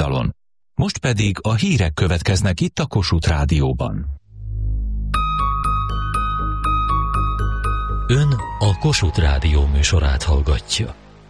oldalon. Most pedig a hírek következnek itt a Kossuth Rádióban. Ön a Kossuth Rádió műsorát hallgatja.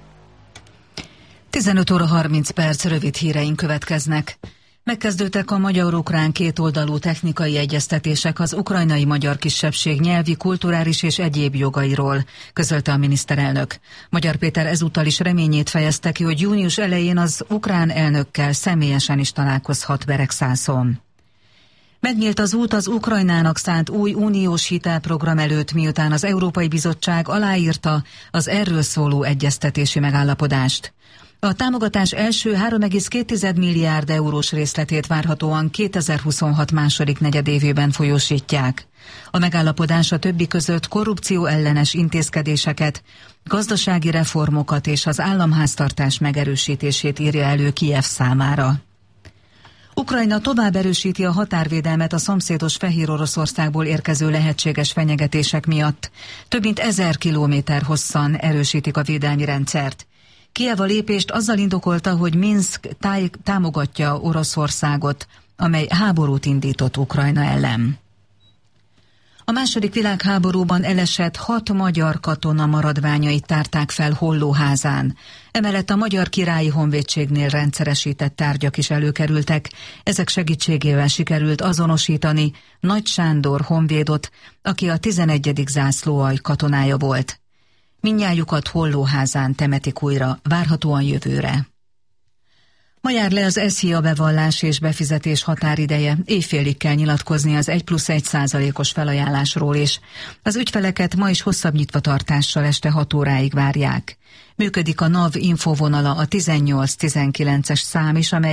15 óra 30 perc, rövid híreink következnek. Megkezdődtek a magyar-ukrán kétoldalú technikai egyeztetések az ukrajnai magyar kisebbség nyelvi, kulturális és egyéb jogairól, közölte a miniszterelnök. Magyar Péter ezúttal is reményét fejezte ki, hogy június elején az ukrán elnökkel személyesen is találkozhat Beregszászon. Megnyílt az út az Ukrajnának szánt új uniós hitelprogram előtt, miután az Európai Bizottság aláírta az erről szóló egyeztetési megállapodást. A támogatás első 3,2 milliárd eurós részletét várhatóan 2026 második negyedévében folyósítják. A megállapodás a többi között korrupció ellenes intézkedéseket, gazdasági reformokat és az államháztartás megerősítését írja elő Kijev számára. Ukrajna tovább erősíti a határvédelmet a szomszédos Fehéroroszországból érkező lehetséges fenyegetések miatt. Több mint 1000 kilométer hosszan erősítik a védelmi rendszert. Kijev a lépést azzal indokolta, hogy Minszk támogatja Oroszországot, amely háborút indított Ukrajna ellen. A második világháborúban elesett 6 magyar katona maradványait tárták fel Hollóházán. Emellett a Magyar Királyi Honvédségnél rendszeresített tárgyak is előkerültek. Ezek segítségével sikerült azonosítani Nagy Sándor honvédot, aki a 11. zászlóalj katonája volt. Mindnyájukat Hollóházán temetik újra, várhatóan jövőre. Ma jár le az SZIA bevallás és befizetés határideje, éjfélig kell nyilatkozni az 1+1%-os felajánlásról is. Az ügyfeleket ma is hosszabb nyitvatartással este 6 óráig várják. Működik a NAV infovonala, a 1819-es szám is, amely